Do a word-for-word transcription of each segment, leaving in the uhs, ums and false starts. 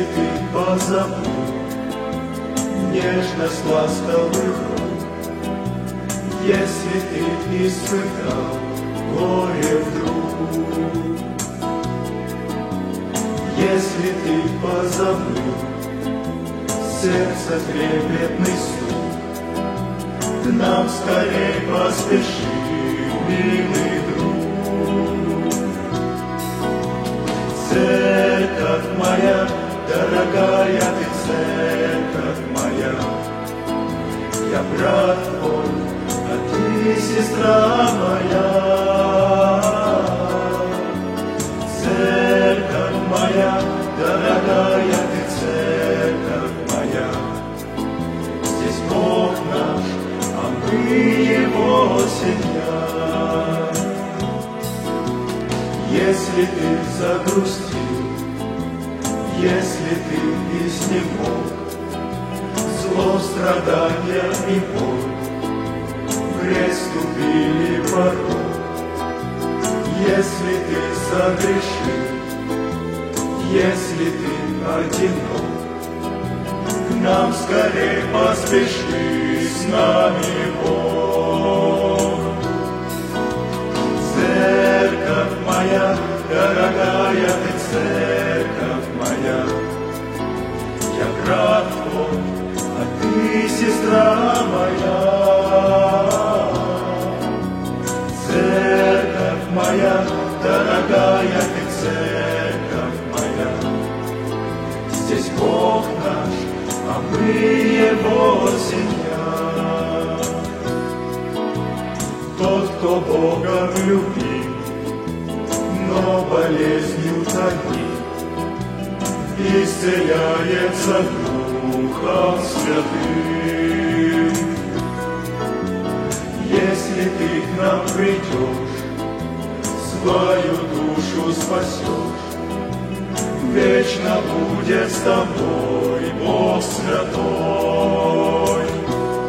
ты позабыл нежность ласковых рук, если ты испытал горе вдруг, если ты позабыл сердце трепетный стук, к нам скорей поспеши, милый друг. Церковь моя, дорогая ты церковь моя, я брат твой, а ты сестра моя. Церковь моя, дорогая ты церковь моя, здесь Бог наш, а мы Его семья. Если ты загрустил, если ты изнемог, зло, страдания и боль приступили порог, если ты согрешил, если ты одинок, к нам скорей поспеши, с нами Бог. Церковь моя, дорогая ты церковь моя, я брат твой, а ты сестра моя. Церковь моя, дорогая ты церковь моя, здесь Бог наш, а мы Его семья. Тот, кто Богом любим, но болезнью томим, исцеляется Духом Святым. Если ты к нам придешь, свою душу спасешь, вечно будет с тобой Бог Святой.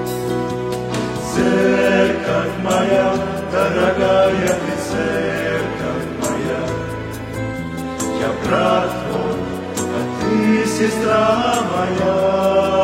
Церковь моя, дорогая ты церковь моя, я брат твой, а ты сестра моя.